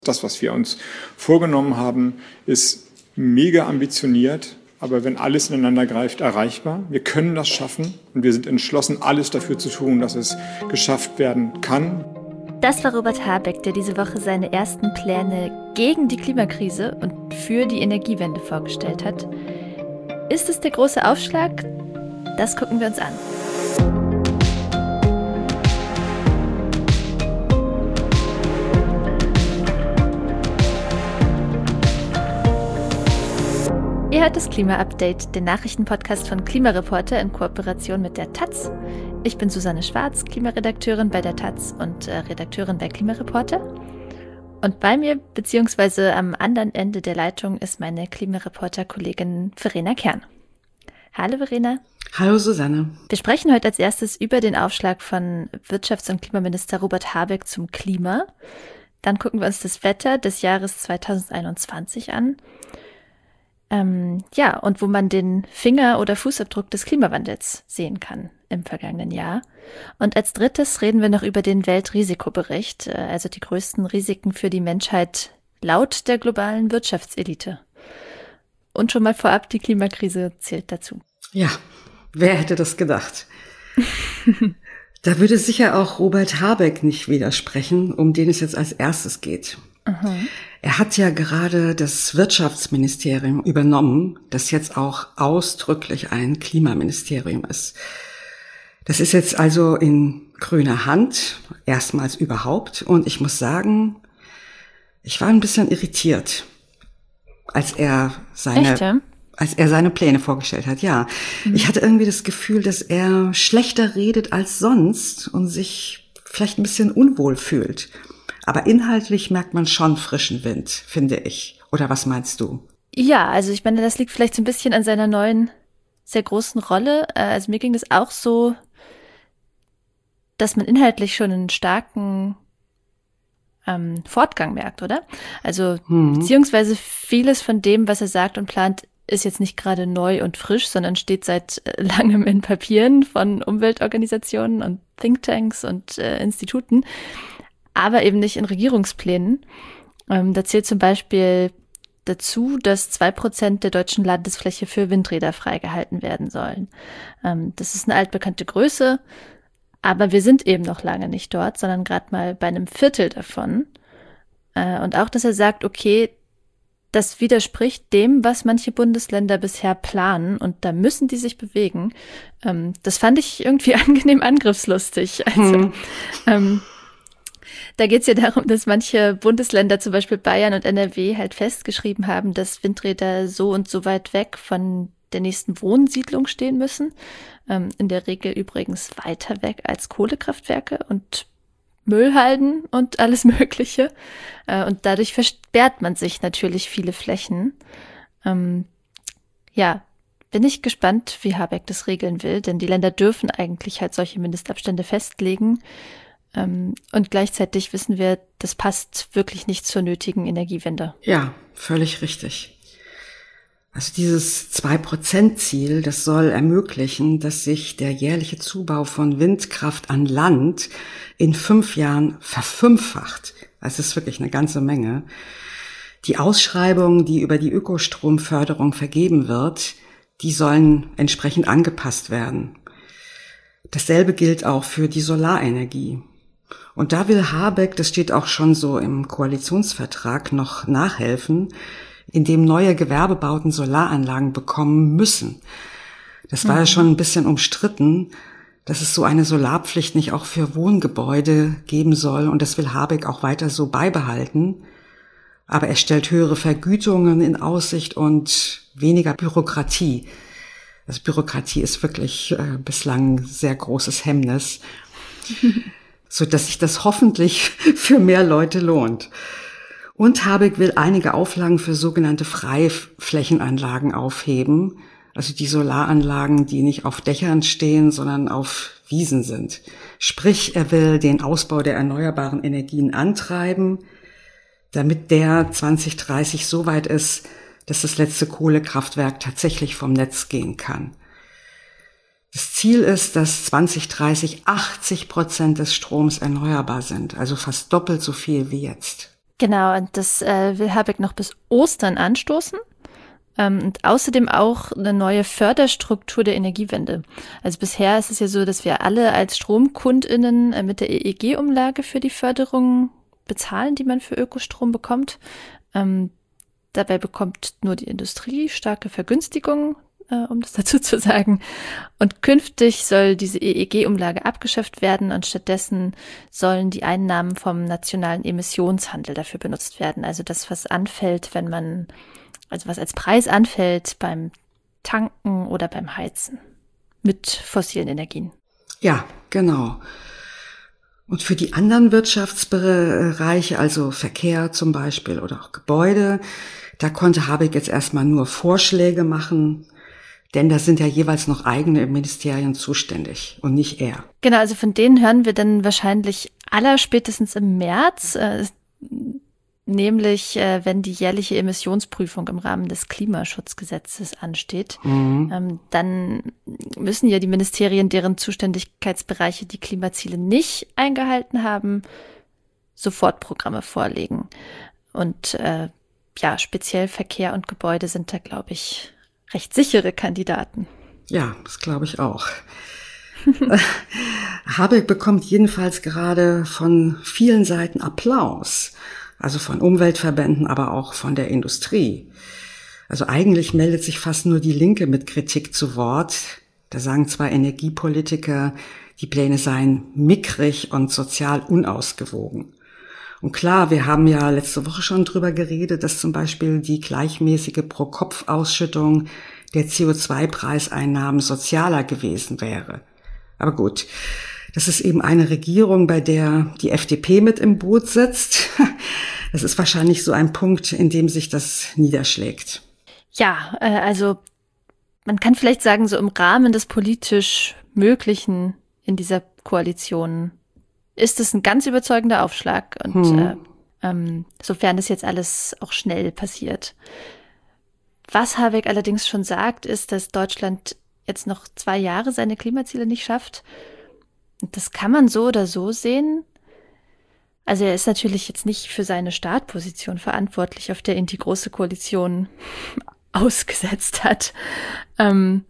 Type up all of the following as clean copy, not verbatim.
Das, was wir uns vorgenommen haben, ist mega ambitioniert, aber wenn alles ineinander greift, erreichbar. Wir können das schaffen und wir sind entschlossen, alles dafür zu tun, dass es geschafft werden kann. Das war Robert Habeck, der diese Woche seine ersten Pläne gegen die Klimakrise und für die Energiewende vorgestellt hat. Ist es der große Aufschlag? Das gucken wir uns an. Ihr hört das Klima-Update, den Nachrichtenpodcast von Klimareporter in Kooperation mit der taz. Ich bin Susanne Schwarz, Klimaredakteurin bei der taz und Redakteurin bei Klimareporter. Und bei mir, beziehungsweise am anderen Ende der Leitung, ist meine Klimareporter-Kollegin Verena Kern. Hallo Verena. Hallo Susanne. Wir sprechen heute als erstes über den Aufschlag von Wirtschafts- und Klimaminister Robert Habeck zum Klima. Dann gucken wir uns das Wetter des Jahres 2021 an. Und wo man den Finger- oder Fußabdruck des Klimawandels sehen kann im vergangenen Jahr. Und als drittes reden wir noch über den Weltrisikobericht, also die größten Risiken für die Menschheit laut der globalen Wirtschaftselite. Und schon mal vorab, die Klimakrise zählt dazu. Ja, wer hätte das gedacht? Da würde sicher auch Robert Habeck nicht widersprechen, um den es jetzt als erstes geht. Mhm. Er hat ja gerade das Wirtschaftsministerium übernommen, das jetzt auch ausdrücklich ein Klimaministerium ist. Das ist jetzt also in grüner Hand, erstmals überhaupt. Und ich muss sagen, ich war ein bisschen irritiert, als er seine Pläne vorgestellt hat. Ja, Ich hatte irgendwie das Gefühl, dass er schlechter redet als sonst und sich vielleicht ein bisschen unwohl fühlt. Aber inhaltlich merkt man schon frischen Wind, finde ich. Oder was meinst du? Ja, also ich meine, das liegt vielleicht so ein bisschen an seiner neuen, sehr großen Rolle. Also mir ging das auch so, dass man inhaltlich schon einen starken Fortgang merkt, oder? Also beziehungsweise vieles von dem, was er sagt und plant, ist jetzt nicht gerade neu und frisch, sondern steht seit langem in Papieren von Umweltorganisationen und Thinktanks und Instituten. Aber eben nicht in Regierungsplänen. Da zählt zum Beispiel dazu, dass 2% der deutschen Landesfläche für Windräder freigehalten werden sollen. Das ist eine altbekannte Größe, aber wir sind eben noch lange nicht dort, sondern gerade mal bei einem Viertel davon. Und auch, dass er sagt, okay, das widerspricht dem, was manche Bundesländer bisher planen und da müssen die sich bewegen. Das fand ich irgendwie angenehm angriffslustig. Also, da geht es ja darum, dass manche Bundesländer, zum Beispiel Bayern und NRW, halt festgeschrieben haben, dass Windräder so und so weit weg von der nächsten Wohnsiedlung stehen müssen. In der Regel übrigens weiter weg als Kohlekraftwerke und Müllhalden und alles Mögliche. Und dadurch versperrt man sich natürlich viele Flächen. Bin ich gespannt, wie Habeck das regeln will, denn die Länder dürfen eigentlich halt solche Mindestabstände festlegen. Und gleichzeitig wissen wir, das passt wirklich nicht zur nötigen Energiewende. Ja, völlig richtig. Also dieses 2%-Ziel, das soll ermöglichen, dass sich der jährliche Zubau von Windkraft an Land in 5 Jahren verfünffacht. Das ist wirklich eine ganze Menge. Die Ausschreibungen, die über die Ökostromförderung vergeben wird, die sollen entsprechend angepasst werden. Dasselbe gilt auch für die Solarenergie. Und da will Habeck, das steht auch schon so im Koalitionsvertrag, noch nachhelfen, indem neue Gewerbebauten Solaranlagen bekommen müssen. Das war ja schon ein bisschen umstritten, dass es so eine Solarpflicht nicht auch für Wohngebäude geben soll. Und das will Habeck auch weiter so beibehalten. Aber er stellt höhere Vergütungen in Aussicht und weniger Bürokratie. Also Bürokratie ist wirklich bislang ein sehr großes Hemmnis, so dass sich das hoffentlich für mehr Leute lohnt. Und Habeck will einige Auflagen für sogenannte Freiflächenanlagen aufheben, also die Solaranlagen, die nicht auf Dächern stehen, sondern auf Wiesen sind. Sprich, er will den Ausbau der erneuerbaren Energien antreiben, damit der 2030 so weit ist, dass das letzte Kohlekraftwerk tatsächlich vom Netz gehen kann. Das Ziel ist, dass 2030 80% des Stroms erneuerbar sind, also fast doppelt so viel wie jetzt. Genau, und das will Habeck noch bis Ostern anstoßen. Und außerdem auch eine neue Förderstruktur der Energiewende. Also bisher ist es ja so, dass wir alle als StromkundInnen mit der EEG-Umlage für die Förderung bezahlen, die man für Ökostrom bekommt. Dabei bekommt nur die Industrie starke Vergünstigungen, um das dazu zu sagen. Und künftig soll diese EEG-Umlage abgeschafft werden und stattdessen sollen die Einnahmen vom nationalen Emissionshandel dafür benutzt werden. Also das, was anfällt, also was als Preis anfällt beim Tanken oder beim Heizen mit fossilen Energien. Ja, genau. Und für die anderen Wirtschaftsbereiche, also Verkehr zum Beispiel oder auch Gebäude, da konnte Habeck jetzt erstmal nur Vorschläge machen, denn da sind ja jeweils noch eigene Ministerien zuständig und nicht er. Genau, also von denen hören wir dann wahrscheinlich allerspätestens im März, nämlich wenn die jährliche Emissionsprüfung im Rahmen des Klimaschutzgesetzes ansteht. Dann müssen ja die Ministerien, deren Zuständigkeitsbereiche die Klimaziele nicht eingehalten haben, sofort Programme vorlegen. Und speziell Verkehr und Gebäude sind da, glaube ich, recht sichere Kandidaten. Ja, das glaube ich auch. Habeck bekommt jedenfalls gerade von vielen Seiten Applaus. Also von Umweltverbänden, aber auch von der Industrie. Also eigentlich meldet sich fast nur die Linke mit Kritik zu Wort. Da sagen zwar Energiepolitiker, die Pläne seien mickrig und sozial unausgewogen. Und klar, wir haben ja letzte Woche schon drüber geredet, dass zum Beispiel die gleichmäßige Pro-Kopf-Ausschüttung der CO2-Preiseinnahmen sozialer gewesen wäre. Aber gut, das ist eben eine Regierung, bei der die FDP mit im Boot sitzt. Das ist wahrscheinlich so ein Punkt, in dem sich das niederschlägt. Ja, also man kann vielleicht sagen, so im Rahmen des politisch Möglichen in dieser Koalition ist es ein ganz überzeugender Aufschlag. Und sofern das jetzt alles auch schnell passiert. Was Habeck allerdings schon sagt, ist, dass Deutschland jetzt noch 2 Jahre seine Klimaziele nicht schafft. Und das kann man so oder so sehen. Also er ist natürlich jetzt nicht für seine Startposition verantwortlich, auf der ihn die Große Koalition ausgesetzt hat. Und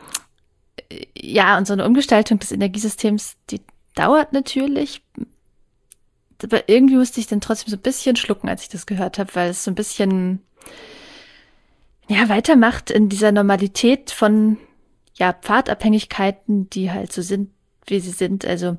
so eine Umgestaltung des Energiesystems, die dauert natürlich. Aber irgendwie musste ich dann trotzdem so ein bisschen schlucken, als ich das gehört habe, weil es so ein bisschen weitermacht in dieser Normalität von Pfadabhängigkeiten, die halt so sind, wie sie sind. Also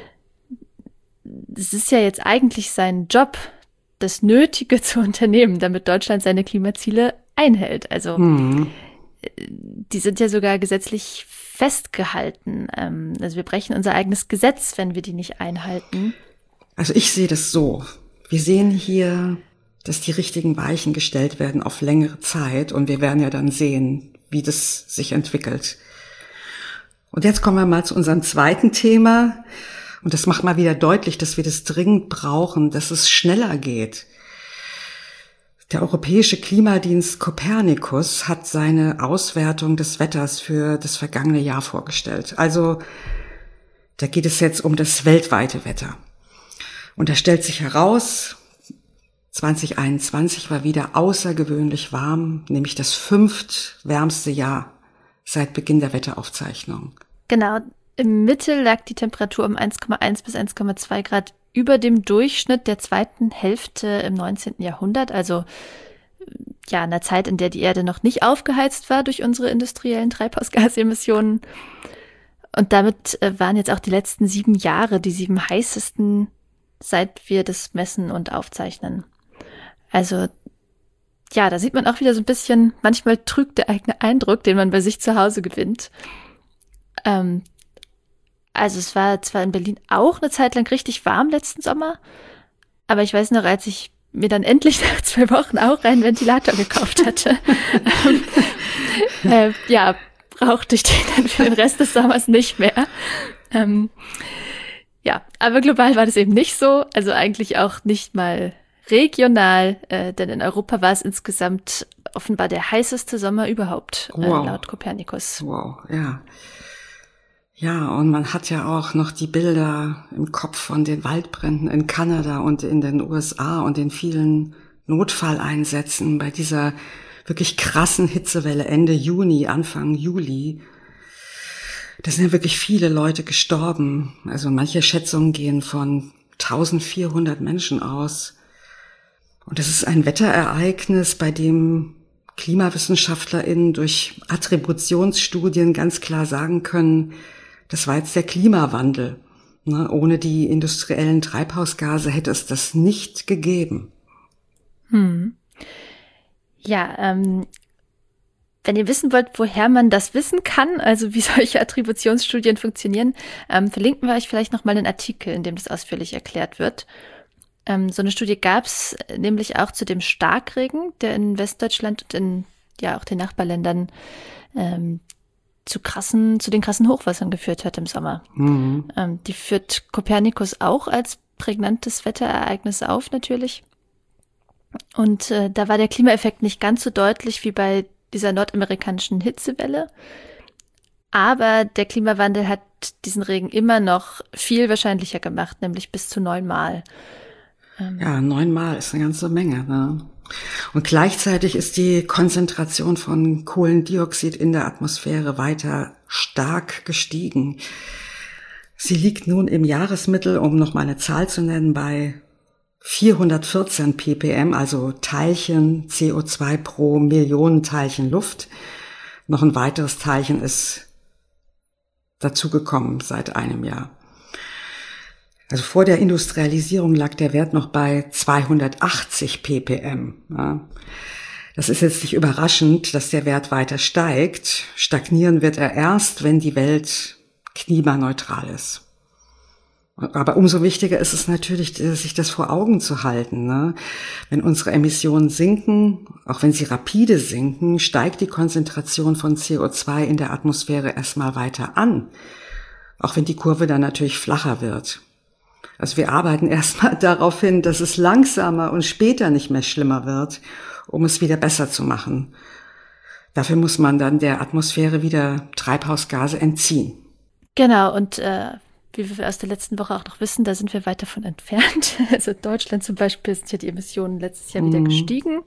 es ist ja jetzt eigentlich sein Job, das Nötige zu unternehmen, damit Deutschland seine Klimaziele einhält. Also die sind ja sogar gesetzlich festgehalten. Also wir brechen unser eigenes Gesetz, wenn wir die nicht einhalten. Also ich sehe das so. Wir sehen hier, dass die richtigen Weichen gestellt werden auf längere Zeit und wir werden ja dann sehen, wie das sich entwickelt. Und jetzt kommen wir mal zu unserem zweiten Thema. Und das macht mal wieder deutlich, dass wir das dringend brauchen, dass es schneller geht. Der Europäische Klimadienst Copernicus hat seine Auswertung des Wetters für das vergangene Jahr vorgestellt. Also da geht es jetzt um das weltweite Wetter. Und da stellt sich heraus, 2021 war wieder außergewöhnlich warm, nämlich das 5. wärmste Jahr seit Beginn der Wetteraufzeichnung. Genau. Im Mittel lag die Temperatur um 1,1 bis 1,2 Grad über dem Durchschnitt der zweiten Hälfte im 19. Jahrhundert. Also in einer Zeit, in der die Erde noch nicht aufgeheizt war durch unsere industriellen Treibhausgasemissionen. Und damit waren jetzt auch die letzten 7 Jahre die 7 heißesten, seit wir das messen und aufzeichnen. Also da sieht man auch wieder so ein bisschen, manchmal trügt der eigene Eindruck, den man bei sich zu Hause gewinnt. Also es war zwar in Berlin auch eine Zeit lang richtig warm letzten Sommer, aber ich weiß noch, als ich mir dann endlich nach 2 Wochen auch einen Ventilator gekauft hatte, brauchte ich den dann für den Rest des Sommers nicht mehr. Aber global war das eben nicht so, also eigentlich auch nicht mal regional, denn in Europa war es insgesamt offenbar der heißeste Sommer überhaupt, laut Copernicus. Wow, ja. Ja, und man hat ja auch noch die Bilder im Kopf von den Waldbränden in Kanada und in den USA und den vielen Notfalleinsätzen bei dieser wirklich krassen Hitzewelle Ende Juni, Anfang Juli. Da sind ja wirklich viele Leute gestorben. Also manche Schätzungen gehen von 1400 Menschen aus. Und das ist ein Wetterereignis, bei dem KlimawissenschaftlerInnen durch Attributionsstudien ganz klar sagen können, das war jetzt der Klimawandel. Ohne die industriellen Treibhausgase hätte es das nicht gegeben. Ja, wenn ihr wissen wollt, woher man das wissen kann, also wie solche Attributionsstudien funktionieren, verlinken wir euch vielleicht nochmal einen Artikel, in dem das ausführlich erklärt wird. So eine Studie gab es nämlich auch zu dem Starkregen, der in Westdeutschland und in auch den Nachbarländern zu den krassen Hochwassern geführt hat im Sommer. Die führt Copernicus auch als prägnantes Wetterereignis auf, natürlich. Und da war der Klimaeffekt nicht ganz so deutlich wie bei dieser nordamerikanischen Hitzewelle. Aber der Klimawandel hat diesen Regen immer noch viel wahrscheinlicher gemacht, nämlich bis zu 9-mal. Ja, 9-mal ist eine ganze Menge, ne? Und gleichzeitig ist die Konzentration von Kohlendioxid in der Atmosphäre weiter stark gestiegen. Sie liegt nun im Jahresmittel, um noch mal eine Zahl zu nennen, bei 414 ppm, also Teilchen CO2 pro Millionen Teilchen Luft. Noch ein weiteres Teilchen ist dazugekommen seit einem Jahr. Also vor der Industrialisierung lag der Wert noch bei 280 ppm. Ja. Das ist jetzt nicht überraschend, dass der Wert weiter steigt. Stagnieren wird er erst, wenn die Welt klimaneutral ist. Aber umso wichtiger ist es natürlich, sich das vor Augen zu halten, ne? Wenn unsere Emissionen sinken, auch wenn sie rapide sinken, steigt die Konzentration von CO2 in der Atmosphäre erstmal weiter an. Auch wenn die Kurve dann natürlich flacher wird. Also wir arbeiten erstmal darauf hin, dass es langsamer und später nicht mehr schlimmer wird, um es wieder besser zu machen. Dafür muss man dann der Atmosphäre wieder Treibhausgase entziehen. Genau, und wie wir aus der letzten Woche auch noch wissen, da sind wir weit davon entfernt. Also in Deutschland zum Beispiel sind ja die Emissionen letztes Jahr wieder gestiegen.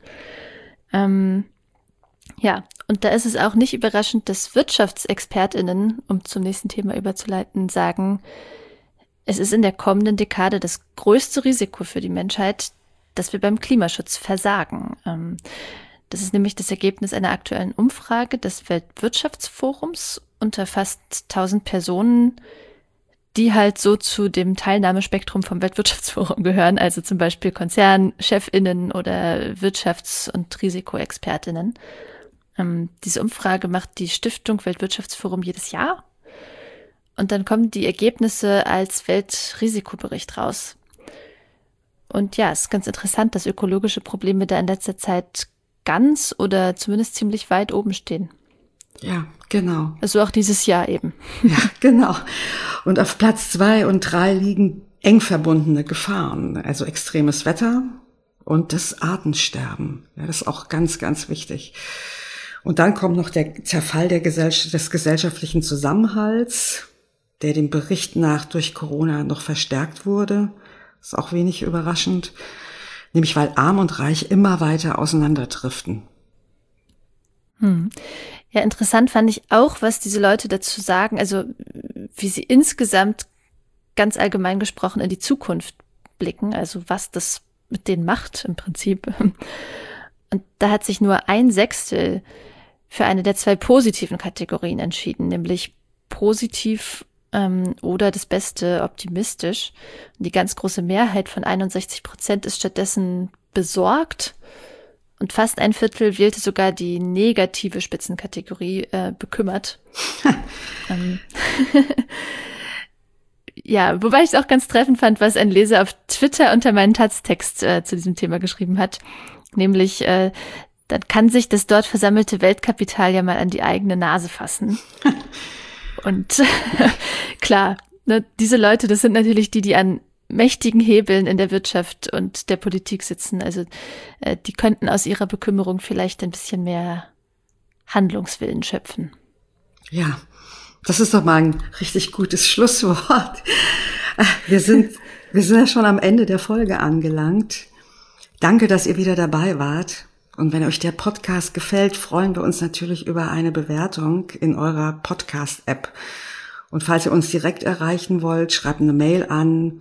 Ja, und da ist es auch nicht überraschend, dass WirtschaftsexpertInnen, um zum nächsten Thema überzuleiten, sagen, es ist in der kommenden Dekade das größte Risiko für die Menschheit, dass wir beim Klimaschutz versagen. Das ist nämlich das Ergebnis einer aktuellen Umfrage des Weltwirtschaftsforums unter fast 1000 Personen, die halt so zu dem Teilnahmespektrum vom Weltwirtschaftsforum gehören, also zum Beispiel KonzernchefInnen oder Wirtschafts- und Risikoexpertinnen. Diese Umfrage macht die Stiftung Weltwirtschaftsforum jedes Jahr. Und dann kommen die Ergebnisse als Weltrisikobericht raus. Und ja, es ist ganz interessant, dass ökologische Probleme da in letzter Zeit ganz oder zumindest ziemlich weit oben stehen. Ja, genau. Also auch dieses Jahr eben. Ja, genau. Und auf Platz 2 und 3 liegen eng verbundene Gefahren, also extremes Wetter und das Artensterben. Ja, das ist auch ganz, ganz wichtig. Und dann kommt noch der Zerfall des gesellschaftlichen Zusammenhalts, der dem Bericht nach durch Corona noch verstärkt wurde. Ist auch wenig überraschend. Nämlich weil Arm und Reich immer weiter auseinanderdriften. Ja, interessant fand ich auch, was diese Leute dazu sagen, also wie sie insgesamt ganz allgemein gesprochen in die Zukunft blicken, also was das mit denen macht im Prinzip. Und da hat sich nur 1/6 für eine der 2 positiven Kategorien entschieden, nämlich positiv oder das Beste optimistisch. Und die ganz große Mehrheit von 61% ist stattdessen besorgt und fast 1/4 wählte sogar die negative Spitzenkategorie bekümmert. Ja, wobei ich es auch ganz treffend fand, was ein Leser auf Twitter unter meinen Taz-Text zu diesem Thema geschrieben hat, nämlich dann kann sich das dort versammelte Weltkapital ja mal an die eigene Nase fassen. Und klar, ne, diese Leute, das sind natürlich die an mächtigen Hebeln in der Wirtschaft und der Politik sitzen. Also die könnten aus ihrer Bekümmerung vielleicht ein bisschen mehr Handlungswillen schöpfen. Ja, Das ist doch mal ein richtig gutes Schlusswort. Wir sind ja schon am Ende der Folge angelangt. Danke, dass ihr wieder dabei wart. Und wenn euch der Podcast gefällt, freuen wir uns natürlich über eine Bewertung in eurer Podcast-App. Und falls ihr uns direkt erreichen wollt, schreibt eine Mail an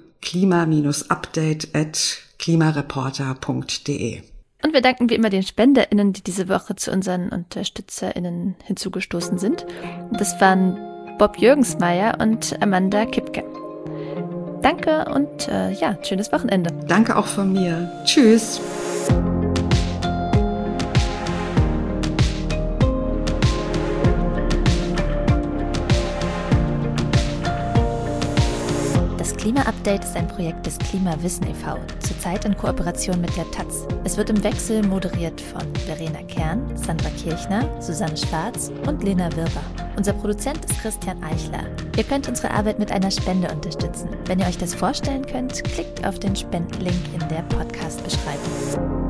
klima-update@klimareporter.de. Und wir danken wie immer den SpenderInnen, die diese Woche zu unseren UnterstützerInnen hinzugestoßen sind. Das waren Bob Jürgensmeier und Amanda Kipke. Danke und schönes Wochenende. Danke auch von mir. Tschüss. Das Klima-Update ist ein Projekt des Klimawissen e.V., zurzeit in Kooperation mit der taz. Es wird im Wechsel moderiert von Verena Kern, Sandra Kirchner, Susanne Schwarz und Lena Wirber. Unser Produzent ist Christian Eichler. Ihr könnt unsere Arbeit mit einer Spende unterstützen. Wenn ihr euch das vorstellen könnt, klickt auf den Spendenlink in der Podcast-Beschreibung.